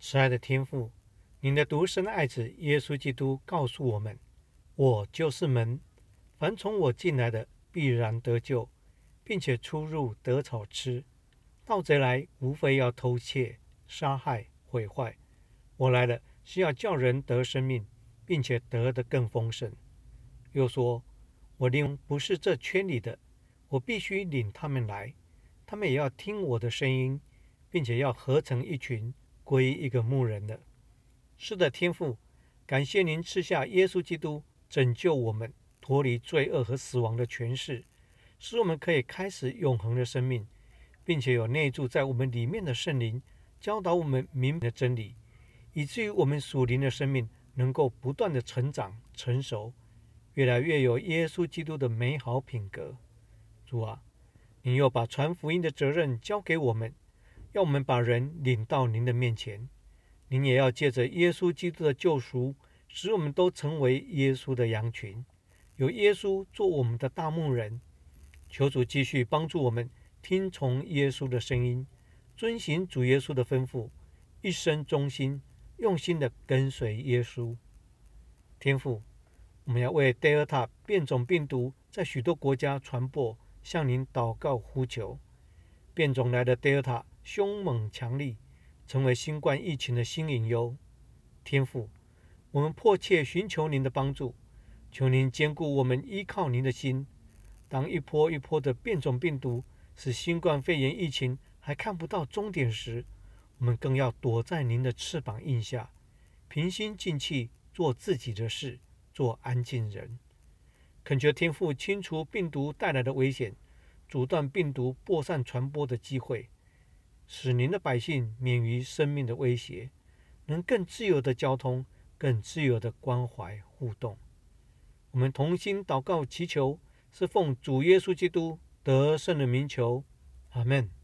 慈爱的天父，您的独生爱子耶稣基督告诉我们：我就是门，凡从我进来的必然得救，并且出入得草吃。盗贼来，无非要偷窃、杀害、毁坏。我来了，是要叫人得生命，并且得的更丰盛。又说：我领不是这圈里的，我必须领他们来，他们也要听我的声音，并且要合成一群，归一个牧人的。是的，天父，感谢您赐下耶稣基督，拯救我们脱离罪恶和死亡的权势，使我们可以开始永恒的生命，并且有内住在我们里面的圣灵教导我们明白的真理，以至于我们属灵的生命能够不断的成长成熟，越来越有耶稣基督的美好品格。主啊，您又把传福音的责任交给我们，要我们把人领到您的面前。您也要借着耶稣基督的救赎，使我们都成为耶稣的羊群，有耶稣做我们的大牧人。求主继续帮助我们听从耶稣的声音，遵行主耶稣的吩咐，一生忠心，用心的跟随耶稣。天父，我们要为 Delta 变种病毒在许多国家传播，向您祷告呼求。变种来的 Delta 凶猛强力，成为新冠疫情的新隐忧。天父，我们迫切寻求您的帮助，求您坚固我们依靠您的心。当一波一波的变种病毒使新冠肺炎疫情还看不到终点时，我们更要躲在您的翅膀荫下，平心静气做自己的事，做安静人。恳求天父清除病毒带来的危险，阻断病毒播散传播的机会，使您的百姓免于生命的威胁，能更自由的交通，更自由的关怀互动。我们同心祷告祈求，是奉主耶稣基督得胜的名求，阿们。